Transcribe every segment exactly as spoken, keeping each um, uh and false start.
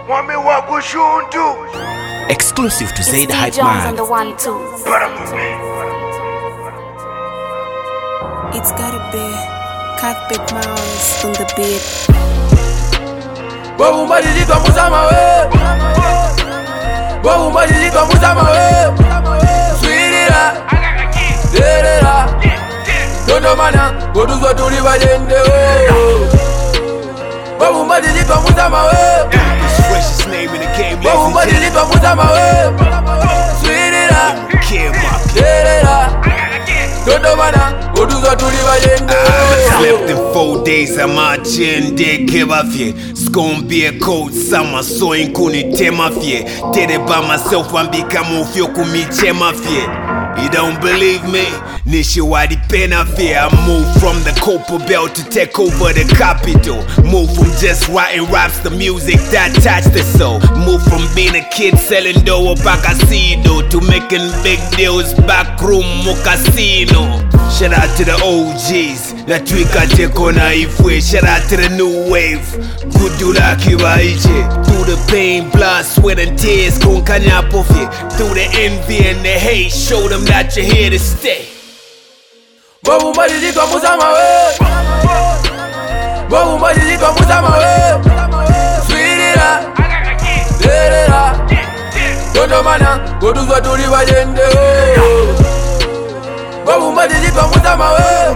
Exclusive to Zaid Hype Man. It's gotta be Carpet Mouse on the beat. Bobu majiji kwa muzama we Bobu majiji kwa muzama we Swirira Derera Dondo mana Goduzwa tuli bajende we Bobu majiji kwa muzama we Bobu majiji kwa muzama we Swirira Derera Dondo mana Goduzwa tuli bajende I slept in four days, I'm out in day give a fear. It's gonna be a cold summer, so ain't kuni tema fear. Did it by myself and become off your kumi tema fear. You don't believe me? Nishi wadi pena fear. I moved from the Copper Belt to take over the capital. Moved from just writing raps to music that touched the soul. Moved from being a kid selling dough up a casino to making big deals back room mo casino. Shout out to the O Gs, that we can take on a ifwe. Shout out to the new wave, good do like Ibaije. Through the pain, blood, sweat and tears, kon kanya pofi. Through the envy and the hate, show them that you're here to stay. Bobu majiji kwa muzama we Bobu majiji kwa muzama we Swirira Derera Dondo mana Goduzwa tuli bajende we Bobu majiji kwa muzama we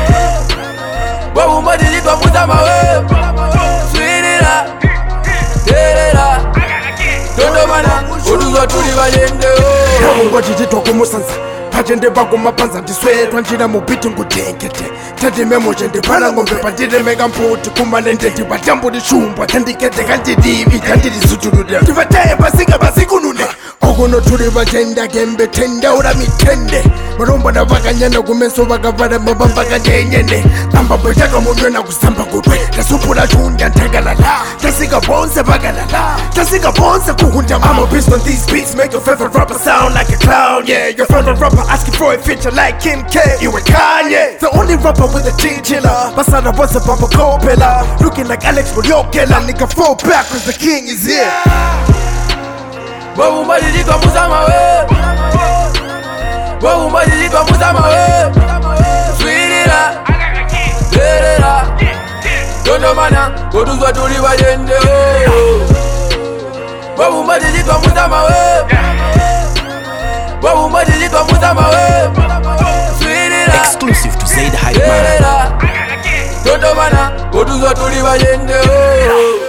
Bobu majiji kwa muzama we Swirira Derera Dondo mana Goduzwa tuli bajende we Bobu majiji kwa kumusanza Pajende bago mapanza ndiswetwa njira mubiti ngudengete Tati memo jende pala ngombe pandire mega mputi kumanende Tibatambu di shumba tandikete kandidivi kandidi sutulude Tibateye basika basikunune Kogono tuli bajenda gembe tende ura mitende Maromba na vakanyana kumeso vakavara mabamba nyenyene Amba bwetaka munwe na kusamba kutwe Tasupula chunda ntagalala Tasika bonse bagalala Tasika bonse kuhunja I'm a beast on these beats Make your favorite rapper sound like a clown Yeah, your favorite rapper asking for a feature like Kim K You and Kanye The only rapper with a G-chiller Basada was a bumper co-pillar Looking like Alex Mulyokela Nigga fall back cause the king is here Bobu majiji kwa muzama we Bobu majiji kwa muzama we Swirira Derera Dondo mana Goduzwa tuli bajende we Bobu majiji kwa muzama we Bobu majiji kwa muzama we Swirira Exclusive to Zaid Hype Man. Dondo mana Goduzwa tuli bajende we